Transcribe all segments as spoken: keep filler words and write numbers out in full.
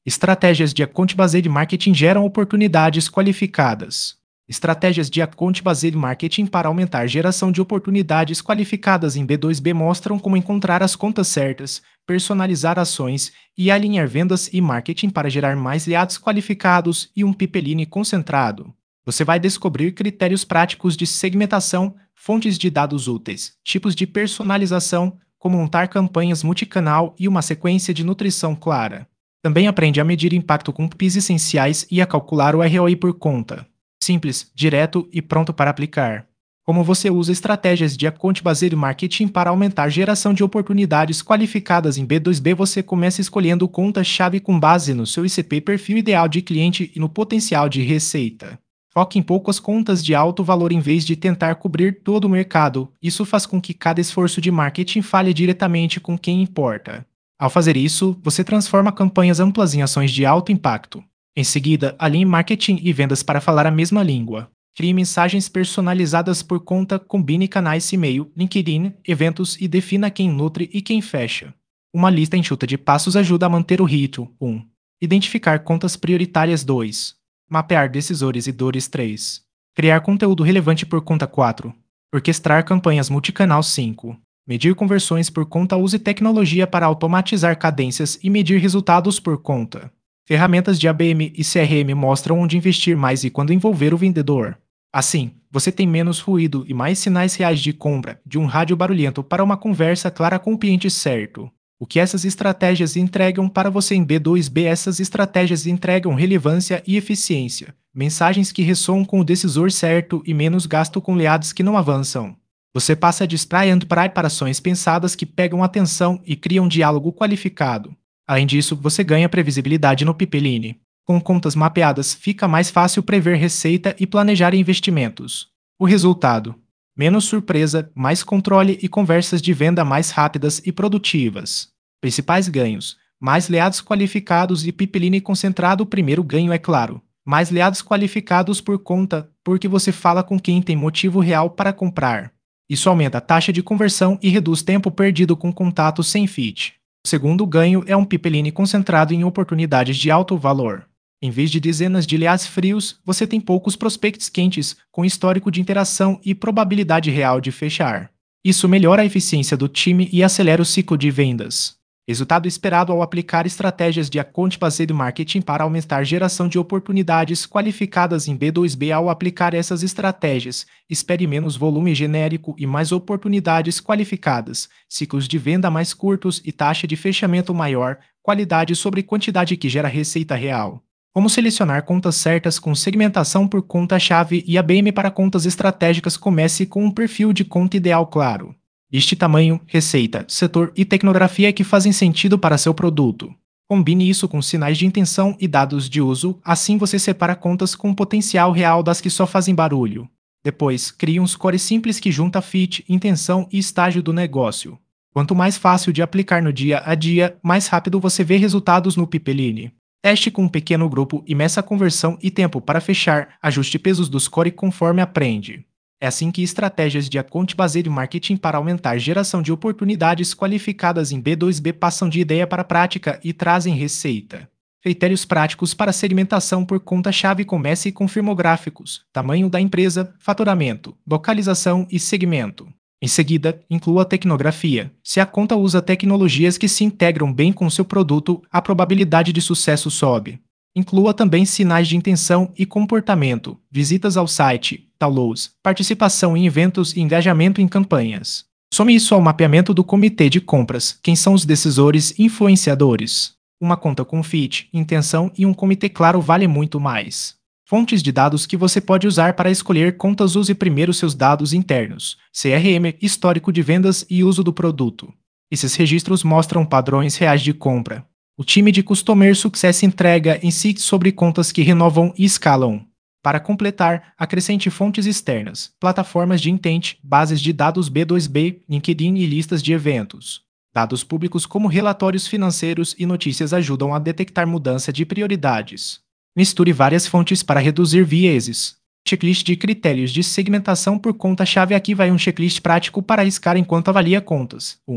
Estratégias de account-based marketing geram oportunidades qualificadas. Estratégias de account-based marketing para aumentar geração de oportunidades qualificadas em B dois B mostram como encontrar as contas certas, personalizar ações e alinhar vendas e marketing para gerar mais leads qualificados e um pipeline concentrado. Você vai descobrir critérios práticos de segmentação, fontes de dados úteis, tipos de personalização, como montar campanhas multicanal e uma sequência de nutrição clara. Também aprende a medir impacto com P I S essenciais e a calcular o R O I por conta. Simples, direto e pronto para aplicar. Como você usa estratégias de account-based marketing para aumentar geração de oportunidades qualificadas em B dois B? Você começa escolhendo conta-chave com base no seu I C P, perfil ideal de cliente e no potencial de receita. Foque em poucas contas de alto valor em vez de tentar cobrir todo o mercado. Isso faz com que cada esforço de marketing fale diretamente com quem importa. Ao fazer isso, você transforma campanhas amplas em ações de alto impacto. Em seguida, alinhe marketing e vendas para falar a mesma língua. Crie mensagens personalizadas por conta, combine canais e-mail, LinkedIn, eventos e defina quem nutre e quem fecha. Uma lista enxuta de passos ajuda a manter o ritmo. um. Identificar contas prioritárias. dois. Mapear decisores e dores. três. Criar conteúdo relevante por conta. quatro. Orquestrar campanhas multicanal. cinco. Medir conversões por conta. Use tecnologia para automatizar cadências e medir resultados por conta. Ferramentas de A B M e C R M mostram onde investir mais e quando envolver o vendedor. Assim, você tem menos ruído e mais sinais reais de compra, de um rádio barulhento para uma conversa clara com o cliente certo. O que essas estratégias entregam para você em B dois B? Essas estratégias entregam relevância e eficiência, mensagens que ressoam com o decisor certo e menos gasto com leads que não avançam. Você passa de spray and pray para ações pensadas que pegam atenção e criam um diálogo qualificado. Além disso, você ganha previsibilidade no pipeline. Com contas mapeadas, fica mais fácil prever receita e planejar investimentos. O resultado: menos surpresa, mais controle e conversas de venda mais rápidas e produtivas. Principais ganhos: mais leads qualificados e pipeline concentrado. O primeiro ganho é claro: mais leads qualificados por conta, porque você fala com quem tem motivo real para comprar. Isso aumenta a taxa de conversão e reduz tempo perdido com contatos sem fit. O segundo ganho é um pipeline concentrado em oportunidades de alto valor. Em vez de dezenas de leads frios, você tem poucos prospects quentes, com histórico de interação e probabilidade real de fechar. Isso melhora a eficiência do time e acelera o ciclo de vendas. Resultado esperado ao aplicar estratégias de account-based marketing para aumentar geração de oportunidades qualificadas em B dois B. Ao aplicar essas estratégias, espere menos volume genérico e mais oportunidades qualificadas, ciclos de venda mais curtos e taxa de fechamento maior, qualidade sobre quantidade que gera receita real. Como selecionar contas certas com segmentação por conta-chave e A B M para contas estratégicas? Comece com um perfil de conta ideal claro. Liste tamanho, receita, setor e tecnografia que fazem sentido para seu produto. Combine isso com sinais de intenção e dados de uso, assim você separa contas com potencial real das que só fazem barulho. Depois, crie um score simples que junta fit, intenção e estágio do negócio. Quanto mais fácil de aplicar no dia a dia, mais rápido você vê resultados no pipeline. Teste com um pequeno grupo e meça a conversão e tempo para fechar, ajuste pesos do score conforme aprende. É assim que estratégias de account-based marketing para aumentar geração de oportunidades qualificadas em B dois B passam de ideia para prática e trazem receita. Critérios práticos para segmentação por conta-chave. Comece com firmográficos, tamanho da empresa, faturamento, localização e segmento. Em seguida, inclua a tecnografia. Se a conta usa tecnologias que se integram bem com seu produto, a probabilidade de sucesso sobe. Inclua também sinais de intenção e comportamento, visitas ao site, downloads, participação em eventos e engajamento em campanhas. Some isso ao mapeamento do comitê de compras, quem são os decisores e influenciadores. Uma conta com fit, intenção e um comitê claro vale muito mais. Fontes de dados que você pode usar para escolher contas. Use primeiro seus dados internos, C R M, histórico de vendas e uso do produto. Esses registros mostram padrões reais de compra. O time de Customer Success entrega insights sobre contas que renovam e escalam. Para completar, acrescente fontes externas, plataformas de intent, bases de dados B dois B, LinkedIn e listas de eventos. Dados públicos como relatórios financeiros e notícias ajudam a detectar mudança de prioridades. Misture várias fontes para reduzir vieses. Checklist de critérios de segmentação por conta-chave. Aqui vai um checklist prático para arriscar enquanto avalia contas. um.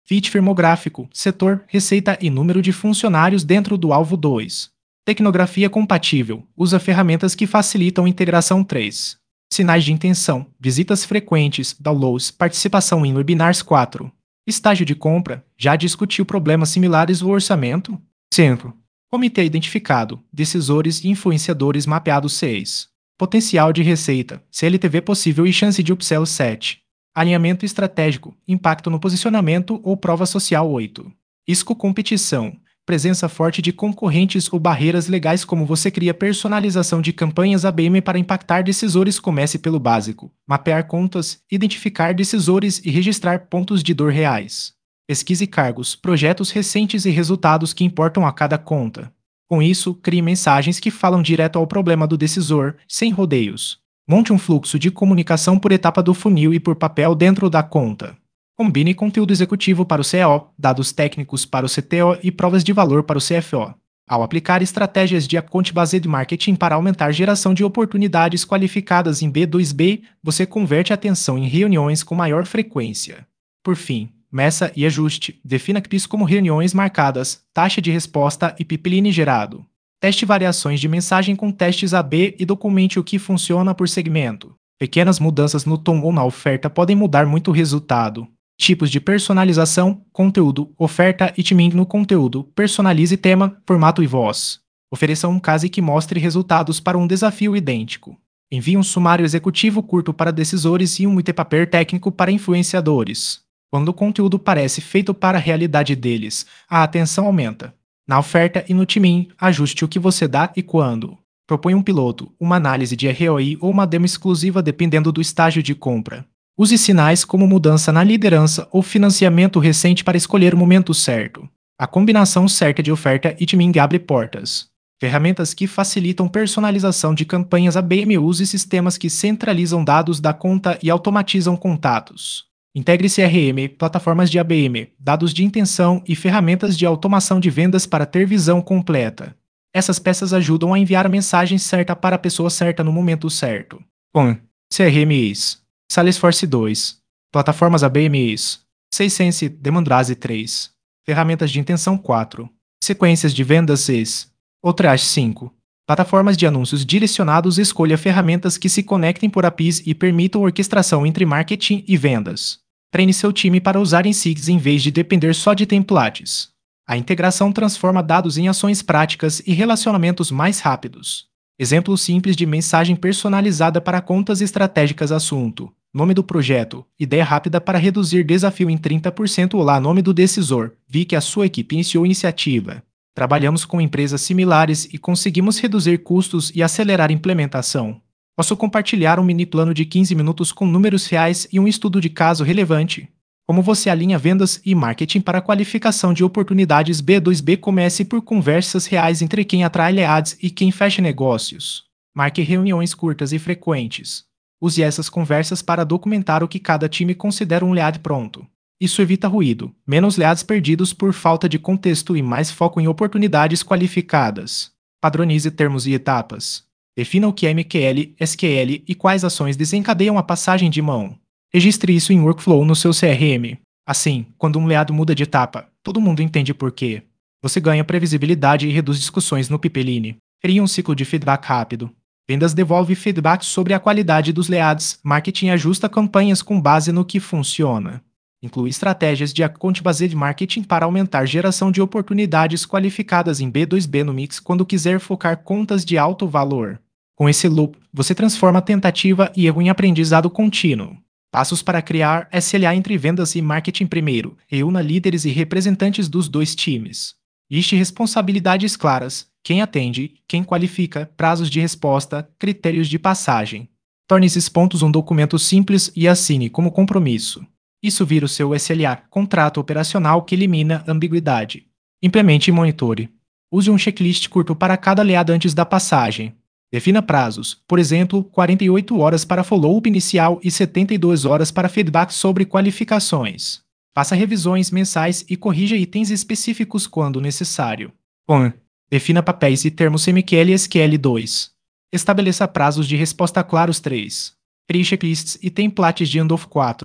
Fit firmográfico, setor, receita e número de funcionários dentro do alvo dois. Tecnografia compatível, usa ferramentas que facilitam integração três. Sinais de intenção, visitas frequentes, downloads, participação em webinars quatro. Estágio de compra, já discutiu problemas similares no orçamento? cinco. Comitê identificado, decisores e influenciadores mapeados seis. Potencial de receita, C L T V possível e chance de upsell sete. Alinhamento estratégico, impacto no posicionamento ou prova social oito. Isco competição, presença forte de concorrentes ou barreiras legais como você cria personalização de campanhas A B M para impactar decisores. Comece pelo básico, mapear contas, identificar decisores e registrar pontos de dor reais. Pesquise cargos, projetos recentes e resultados que importam a cada conta. Com isso, crie mensagens que falam direto ao problema do decisor, sem rodeios. Monte um fluxo de comunicação por etapa do funil e por papel dentro da conta. Combine conteúdo executivo para o C E O, dados técnicos para o C T O e provas de valor para o C F O. Ao aplicar estratégias de account-based marketing para aumentar geração de oportunidades qualificadas em B dois B, você converte a atenção em reuniões com maior frequência. Por fim, meça e ajuste. Defina C P Is como reuniões marcadas, taxa de resposta e pipeline gerado. Teste variações de mensagem com testes A B e documente o que funciona por segmento. Pequenas mudanças no tom ou na oferta podem mudar muito o resultado. Tipos de personalização, conteúdo, oferta e timing no conteúdo. Personalize tema, formato e voz. Ofereça um case que mostre resultados para um desafio idêntico. Envie um sumário executivo curto para decisores e um white paper técnico para influenciadores. Quando o conteúdo parece feito para a realidade deles, a atenção aumenta. Na oferta e no timing, ajuste o que você dá e quando. Propõe um piloto, uma análise de R O I ou uma demo exclusiva dependendo do estágio de compra. Use sinais como mudança na liderança ou financiamento recente para escolher o momento certo. A combinação certa de oferta e timing abre portas. Ferramentas que facilitam personalização de campanhas A B M. Use sistemas que centralizam dados da conta e automatizam contatos. Integre C R M, plataformas de A B M, dados de intenção e ferramentas de automação de vendas para ter visão completa. Essas peças ajudam a enviar a mensagem certa para a pessoa certa no momento certo. um. C R M Is. Salesforce dois. Plataformas A B M Is. Seissense, Demandraze três. Ferramentas de intenção quatro. Sequências de vendas seis. Outrage cinco. Plataformas de anúncios direcionados. Escolha ferramentas que se conectem por A P Is e permitam orquestração entre marketing e vendas. Treine seu time para usar em S I Gs em vez de depender só de templates. A integração transforma dados em ações práticas e relacionamentos mais rápidos. Exemplo simples de mensagem personalizada para contas estratégicas. Assunto: nome do projeto, ideia rápida para reduzir desafio em trinta por cento. Olá, nome do decisor, vi que a sua equipe iniciou iniciativa. Trabalhamos com empresas similares e conseguimos reduzir custos e acelerar a implementação. Posso compartilhar um mini plano de quinze minutos com números reais e um estudo de caso relevante. Como você alinha vendas e marketing para a qualificação de oportunidades B dois B? Comece por conversas reais entre quem atrai leads e quem fecha negócios. Marque reuniões curtas e frequentes. Use essas conversas para documentar o que cada time considera um lead pronto. Isso evita ruído, menos leads perdidos por falta de contexto e mais foco em oportunidades qualificadas. Padronize termos e etapas. Defina o que é M Q L, S Q L e quais ações desencadeiam a passagem de mão. Registre isso em workflow no seu C R M. Assim, quando um lead muda de etapa, todo mundo entende por quê. Você ganha previsibilidade e reduz discussões no pipeline. Cria um ciclo de feedback rápido. Vendas devolve feedback sobre a qualidade dos leads. Marketing ajusta campanhas com base no que funciona. Inclui estratégias de account-based marketing para aumentar geração de oportunidades qualificadas em B dois B no mix quando quiser focar contas de alto valor. Com esse loop, você transforma a tentativa e erro em aprendizado contínuo. Passos para criar S L A entre vendas e marketing. Primeiro, reúna líderes e representantes dos dois times. Liste responsabilidades claras, quem atende, quem qualifica, prazos de resposta, critérios de passagem. Torne esses pontos um documento simples e assine como compromisso. Isso vira o seu S L A, contrato operacional que elimina ambiguidade. Implemente e monitore. Use um checklist curto para cada lead antes da passagem. Defina prazos, por exemplo, quarenta e oito horas para follow-up inicial e setenta e duas horas para feedback sobre qualificações. Faça revisões mensais e corrija itens específicos quando necessário. um. Defina papéis e termos M Q L e S Q L. dois. Estabeleça prazos de resposta claros. três. Crie checklists e templates de handoff. quatro.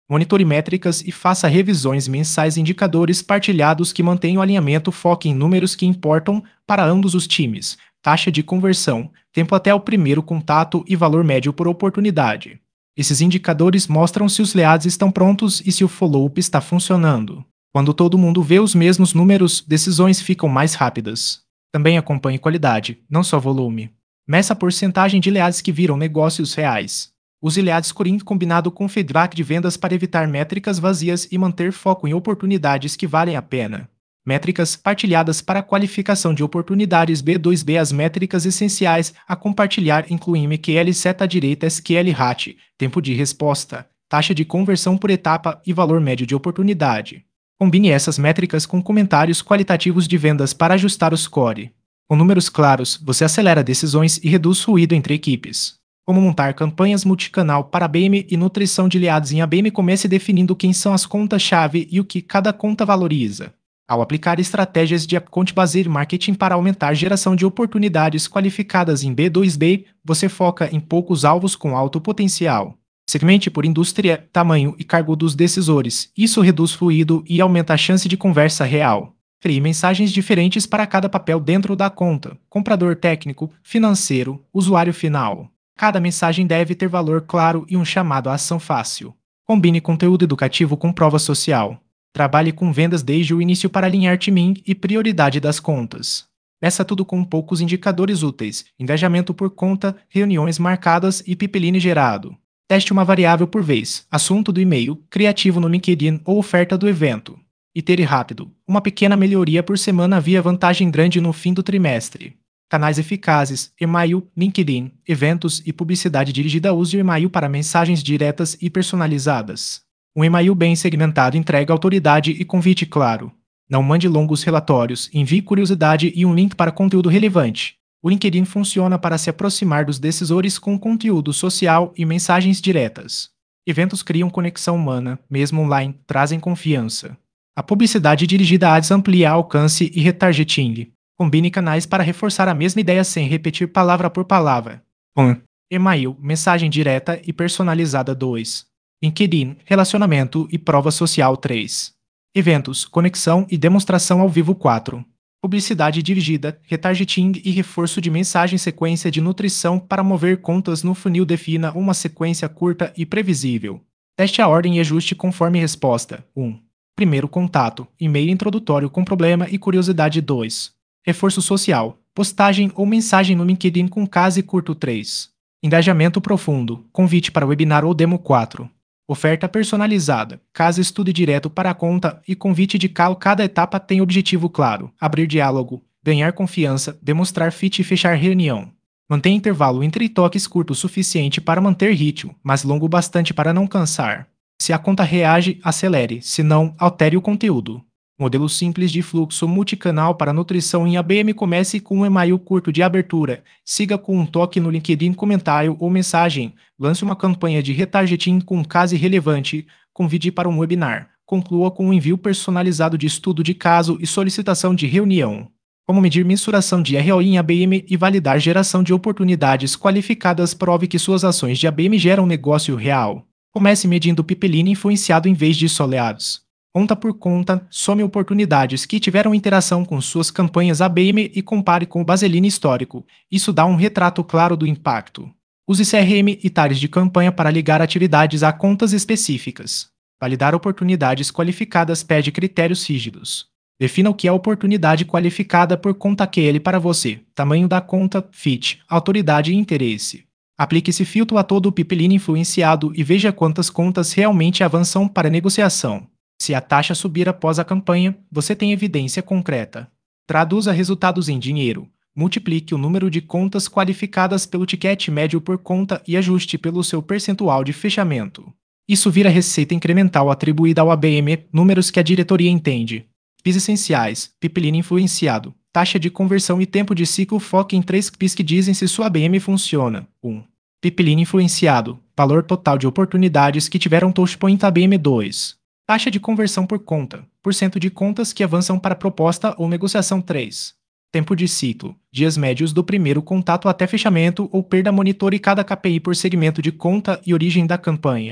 Monitore métricas e faça revisões mensais. Indicadores partilhados que mantêm o alinhamento. Foque em números que importam para ambos os times: taxa de conversão, tempo até o primeiro contato e valor médio por oportunidade. Esses indicadores mostram se os leads estão prontos e se o follow-up está funcionando. Quando todo mundo vê os mesmos números, decisões ficam mais rápidas. Também acompanhe qualidade, não só volume. Meça a porcentagem de leads que viram negócios reais. Use lead scoring combinado com feedback de vendas para evitar métricas vazias e manter foco em oportunidades que valem a pena. Métricas partilhadas para qualificação de oportunidades. B dois B. As métricas essenciais a compartilhar incluem M Q L seta direita, S Q L hat, tempo de resposta, taxa de conversão por etapa e valor médio de oportunidade. Combine essas métricas com comentários qualitativos de vendas para ajustar o score. Com números claros, você acelera decisões e reduz ruído entre equipes. Como montar campanhas multicanal para A B M e nutrição de leads em A B M. Comece definindo quem são as contas-chave e o que cada conta valoriza. Ao aplicar estratégias de account-based marketing para aumentar a geração de oportunidades qualificadas em B dois B, você foca em poucos alvos com alto potencial. Segmente por indústria, tamanho e cargo dos decisores. Isso reduz fluido e aumenta a chance de conversa real. Crie mensagens diferentes para cada papel dentro da conta: comprador técnico, financeiro, usuário final. Cada mensagem deve ter valor claro e um chamado à ação fácil. Combine conteúdo educativo com prova social. Trabalhe com vendas desde o início para alinhar timing e prioridade das contas. Meça tudo com poucos indicadores úteis: engajamento por conta, reuniões marcadas e pipeline gerado. Teste uma variável por vez: assunto do e-mail, criativo no LinkedIn ou oferta do evento. Itere rápido: uma pequena melhoria por semana havia vantagem grande no fim do trimestre. Canais eficazes: e-mail, LinkedIn, eventos e publicidade dirigida. Use o e-mail para mensagens diretas e personalizadas. Um e-mail bem segmentado entrega autoridade e convite claro. Não mande longos relatórios, envie curiosidade e um link para conteúdo relevante. O LinkedIn funciona para se aproximar dos decisores com conteúdo social e mensagens diretas. Eventos criam conexão humana, mesmo online, trazem confiança. A publicidade dirigida a ads amplia alcance e retargeting. Combine canais para reforçar a mesma ideia sem repetir palavra por palavra. um. E-mail, mensagem direta e personalizada. dois. LinkedIn, relacionamento e prova social. três. Eventos, conexão e demonstração ao vivo. quatro. Publicidade dirigida, retargeting e reforço de mensagem. Sequência de nutrição para mover contas no funil. Defina uma sequência curta e previsível. Teste a ordem e ajuste conforme resposta. um. Primeiro contato, e-mail introdutório com problema e curiosidade. dois. Reforço social, postagem ou mensagem no LinkedIn com caso curto. três. Engajamento profundo, convite para webinar ou demo. quatro. Oferta personalizada, caso estude direto para a conta e convite de calo. Cada etapa tem objetivo claro: abrir diálogo, ganhar confiança, demonstrar fit e fechar reunião. Mantenha intervalo entre toques curto o suficiente para manter ritmo, mas longo bastante para não cansar. Se a conta reage, acelere, se não, altere o conteúdo. Modelo simples de fluxo multicanal para nutrição em A B M. Comece com um e-mail curto de abertura, siga com um toque no LinkedIn, comentário ou mensagem, lance uma campanha de retargeting com um caso relevante, convide para um webinar, conclua com um envio personalizado de estudo de caso e solicitação de reunião. Como medir mensuração de R O I em A B M e validar geração de oportunidades qualificadas? Prove que suas ações de A B M geram negócio real. Comece medindo pipeline influenciado em vez de só leads. Conta por conta, some oportunidades que tiveram interação com suas campanhas A B M e compare com o baseline histórico. Isso dá um retrato claro do impacto. Use C R M e tares de campanha para ligar atividades a contas específicas. Validar oportunidades qualificadas pede critérios rígidos. Defina o que é oportunidade qualificada por conta Q L para você: tamanho da conta, fit, autoridade e interesse. Aplique esse filtro a todo o pipeline influenciado e veja quantas contas realmente avançam para negociação. Se a taxa subir após a campanha, você tem evidência concreta. Traduza resultados em dinheiro. Multiplique o número de contas qualificadas pelo ticket médio por conta e ajuste pelo seu percentual de fechamento. Isso vira receita incremental atribuída ao A B M, números que a diretoria entende. P Is essenciais, pipeline influenciado, taxa de conversão e tempo de ciclo. Foque em três P Is que dizem se sua A B M funciona. um. Pipeline influenciado, valor total de oportunidades que tiveram touchpoint A B M. dois. Taxa de conversão por conta, porcento de contas que avançam para proposta ou negociação. três. Tempo de ciclo, dias médios do primeiro contato até fechamento ou perda. Monitore cada K P I por segmento de conta e origem da campanha.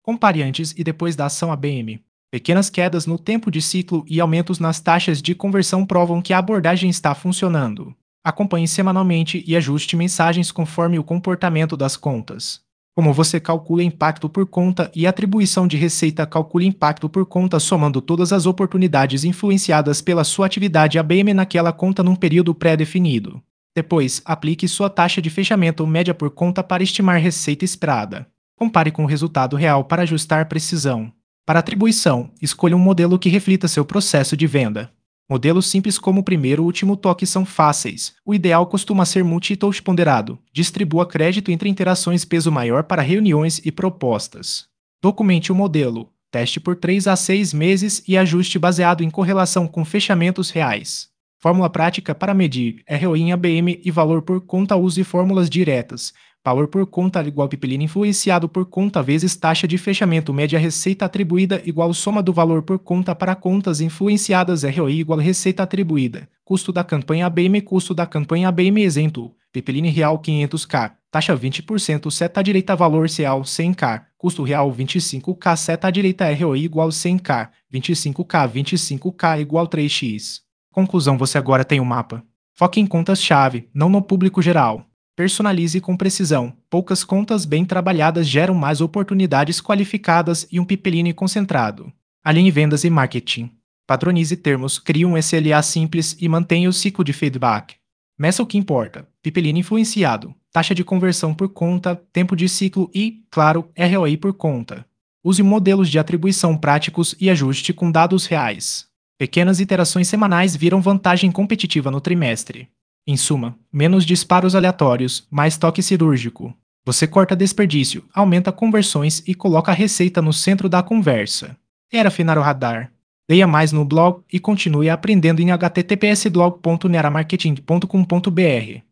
Compare antes e depois da ação A B M. Pequenas quedas no tempo de ciclo e aumentos nas taxas de conversão provam que a abordagem está funcionando. Acompanhe semanalmente e ajuste mensagens conforme o comportamento das contas. Como você calcula impacto por conta e atribuição de receita? Calcule impacto por conta somando todas as oportunidades influenciadas pela sua atividade A B M naquela conta num período pré-definido. Depois, aplique sua taxa de fechamento média por conta para estimar receita esperada. Compare com o resultado real para ajustar precisão. Para atribuição, escolha um modelo que reflita seu processo de venda. Modelos simples como o primeiro e o último toque são fáceis. O ideal costuma ser multi-touch ponderado. Distribua crédito entre interações peso maior para reuniões e propostas. Documente o modelo. Teste por três a seis meses e ajuste baseado em correlação com fechamentos reais. Fórmula prática para medir R O I em A B M e valor por conta. Use fórmulas diretas. Valor por conta igual pipeline influenciado por conta vezes taxa de fechamento média receita atribuída igual soma do valor por conta para contas influenciadas. R O I igual receita atribuída. Custo da campanha A B M. Custo da campanha A B M. Exemplo: pipeline real quinhentos k, taxa vinte por cento, seta à direita valor real cem k, custo real vinte e cinco k, seta à direita R O I igual cem k, vinte e cinco k, vinte e cinco k igual três x. Conclusão: você agora tem um mapa. Foque em contas-chave, não no público geral. Personalize com precisão. Poucas contas bem trabalhadas geram mais oportunidades qualificadas e um pipeline concentrado. Alinhe vendas e marketing. Padronize termos, crie um S L A simples e mantenha o ciclo de feedback. Meça o que importa: pipeline influenciado, taxa de conversão por conta, tempo de ciclo e, claro, R O I por conta. Use modelos de atribuição práticos e ajuste com dados reais. Pequenas iterações semanais viram vantagem competitiva no trimestre. Em suma, menos disparos aleatórios, mais toque cirúrgico. Você corta desperdício, aumenta conversões e coloca a receita no centro da conversa. Era afinar o radar. Leia mais no blog e continue aprendendo em h t t p s blog ponto neramarketing ponto com ponto b r.